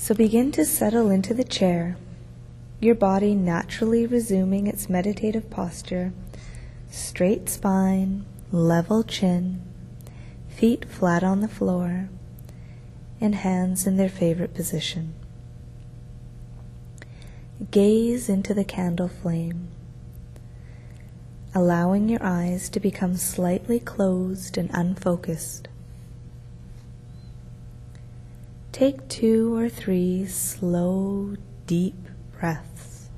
So begin to settle into the chair, your body naturally resuming its meditative posture, straight spine, level chin, feet flat on the floor, and hands in their favorite position. Gaze into the candle flame, allowing your eyes to become slightly closed and unfocused. Take 2 or 3 slow, deep breaths.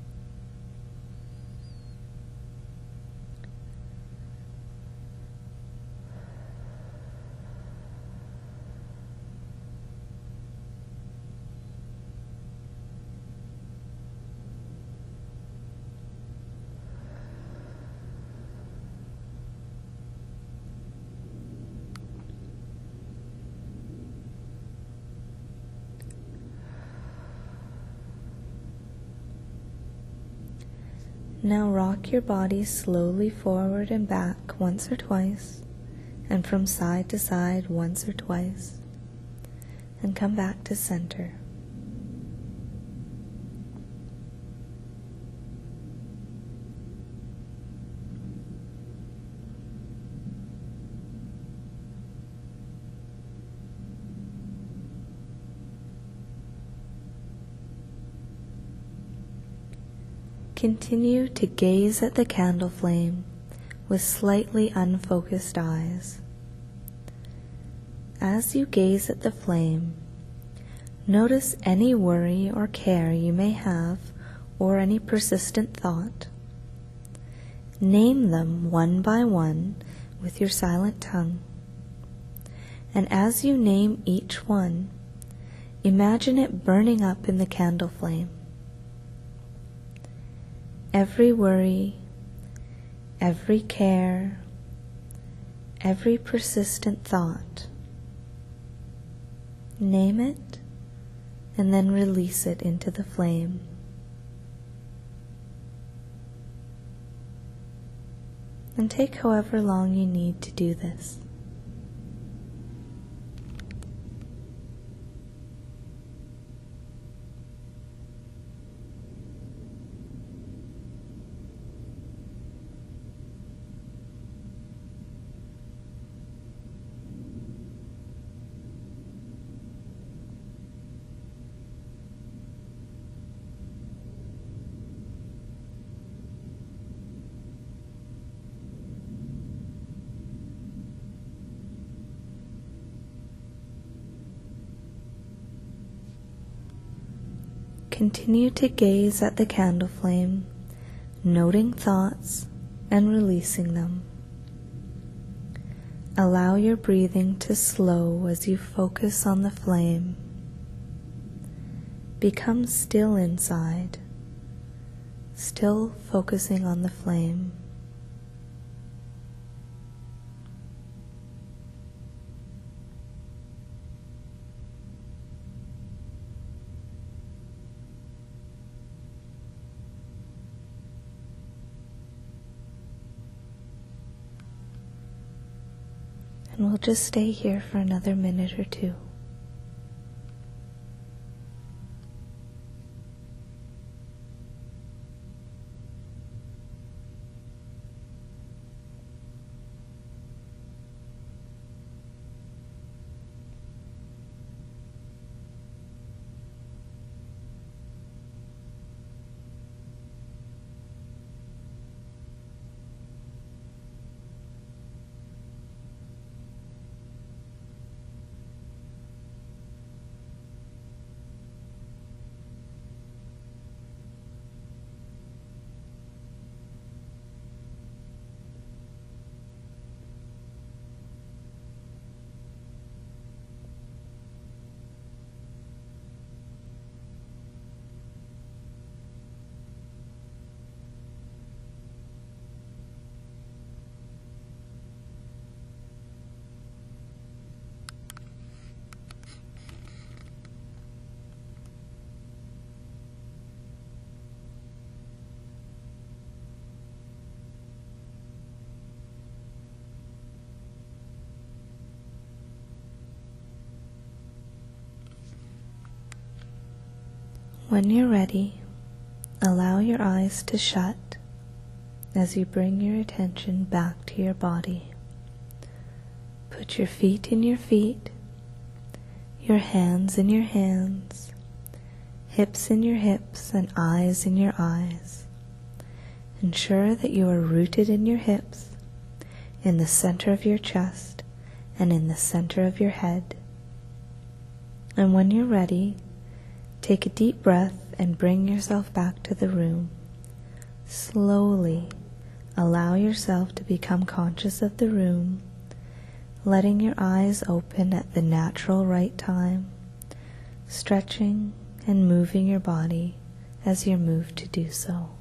Now rock your body slowly forward and back once or twice, and from side to side once or twice, and come back to center. Continue to gaze at the candle flame with slightly unfocused eyes. As you gaze at the flame, notice any worry or care you may have or any persistent thought. Name them one by one with your silent tongue. And as you name each one, imagine it burning up in the candle flame. Every worry, every care, every persistent thought. Name it and then release it into the flame. And take however long you need to do this. Continue to gaze at the candle flame, noting thoughts and releasing them. Allow your breathing to slow as you focus on the flame. Become still inside, still focusing on the flame. And we'll just stay here for another minute or two. When you're ready, allow your eyes to shut as you bring your attention back to your body. Put your feet in your feet, your hands in your hands, hips in your hips, and eyes in your eyes. Ensure that you are rooted in your hips, in the center of your chest, and in the center of your head. And when you're ready, take a deep breath and bring yourself back to the room. Slowly allow yourself to become conscious of the room, letting your eyes open at the natural right time, stretching and moving your body as you're moved to do so.